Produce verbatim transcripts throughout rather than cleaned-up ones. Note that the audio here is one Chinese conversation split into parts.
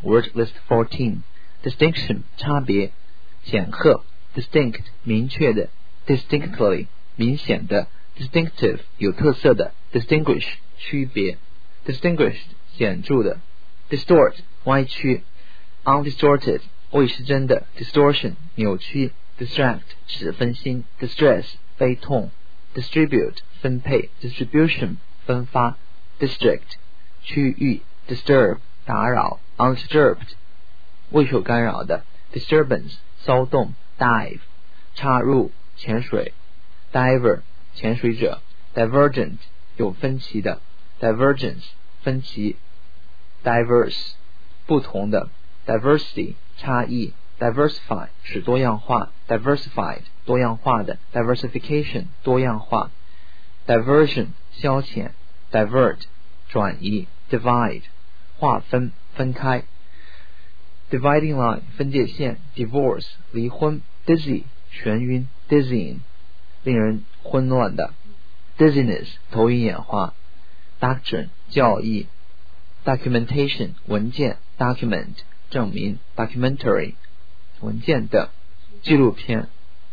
Word list fourteen. Distinction 差别，显赫 distinct 明确的 distinctly 明显的 distinctive 有特色的 distinguish 区别 distinguished 显著的 distort 歪曲 undistorted 未失真的 distortion 扭曲 distract 使分心 distress 悲痛 distribute 分配 distribution 分发 district 区域 disturb 打扰 undisturbed 未受干扰的 disturbance 骚动 dive 插入潜水 diver 潜水者 divergent 有分歧的 divergence 分歧 diverse 不同的 diversity 差异 diversify 使多样化 diversified 多样化的 diversification 多样化 diversion 消遣 divert 转移 divide 划分分开 dividing line 分界线 divorce 离婚 dizzy 眩晕 dizzying 令人混乱的 dizziness 头晕眼花 doctrine 教义 documentation 文件 document 证明 documentary 文件的纪录片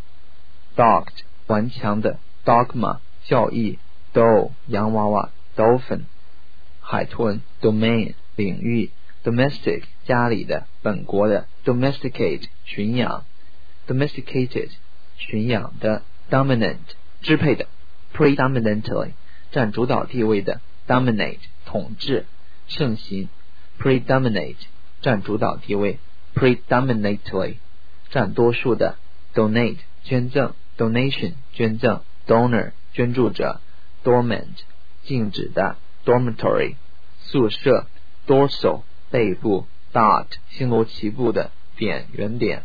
dogged 顽强的 dogma 教义 doll 洋娃娃 dolphin 海豚 domain 领域 domestic 家里的本国的 domesticate 驯养 domesticated 驯养的 dominant 支配的 predominantly 占主导地位的 dominate 统治盛行 predominate 占主导地位 predominantly 占多数的 donate 捐赠 donation 捐赠 donor 捐助者 dormant 静止的 dormitory 宿舍 dorsal 背部 dot 星罗棋布的点圆点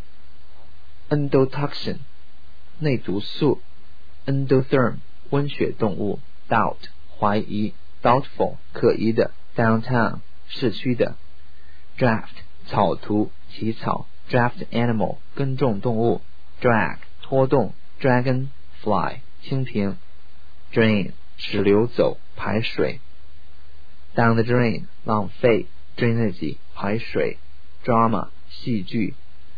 endotoxin 内毒素 endotherm 温血动物 doubt 怀疑 doubtful 可疑的 downtown 市区的 draft 草图起草 draft animal 耕种动物 drag 拖动 dragonfly 蜻蜓 drain 使流走排水 down the drain 浪费 drainage 排水 drama 戏剧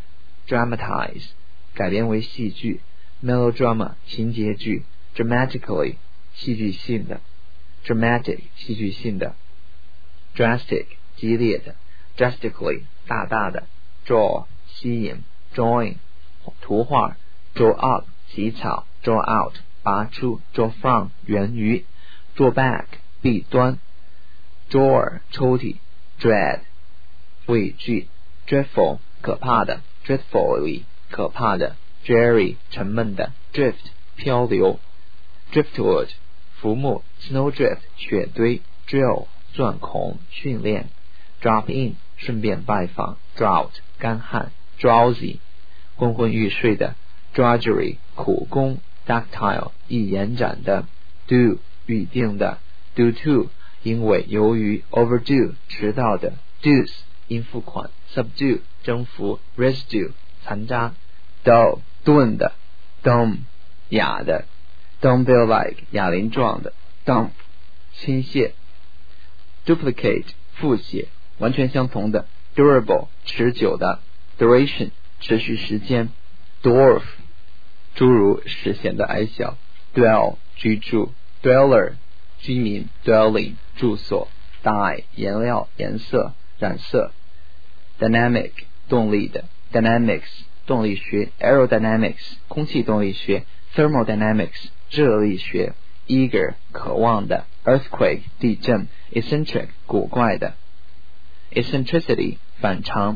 dramatize 改编为戏剧 melodrama 情节剧 dramatically 戏剧性的 dramatic 戏剧性的 drastic 激烈的 drastically 大大的 draw 吸引 drawing 图画 draw up 起草 draw out 拔出 draw from 源于 draw back 弊端 drawer 抽屉 dread 畏惧 dreadful 可怕的 dreadfully 可怕的 dreary 沉闷的 drift 漂流 driftwood 浮木 snowdrift 雪堆 drill 钻孔训练 drop in 顺便拜访 drought 干旱 drowsy 昏昏欲睡的 drudgery 苦工 ductile 易延展的 due 预定的 due to 因为由于 overdue 迟到的 dues 应付款 subdue 征服 residue 残渣 dull 钝的 dumb 哑的 dumbbell like 哑铃状的 dump 倾泻 duplicate 复写完全相同的 durable 持久的 duration 持续时间 dwarf 诸如使显得矮小 dwell 居住 dweller 居民 dwelling 住所 dye 颜料颜色染色 dynamic 动力的 dynamics 动力学 aerodynamics 空气动力学 thermodynamics 热力学 eager 渴望的 earthquake 地震 eccentric 古怪的 eccentricity 反常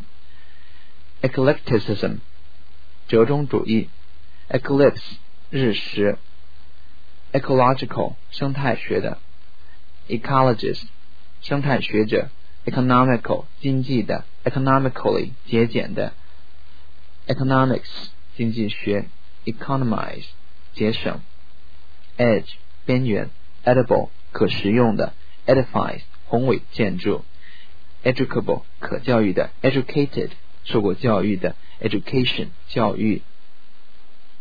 eclecticism 折中主义 eclipse 日食 ecological 生态学的 ecologist 生态学者 economical 经济的 economically 节俭的 economics 经济学 economize 节省 edge 边缘 edible 可食用的 edifice 宏伟建筑 educable 可教育的 educated 受过教育的 education 教育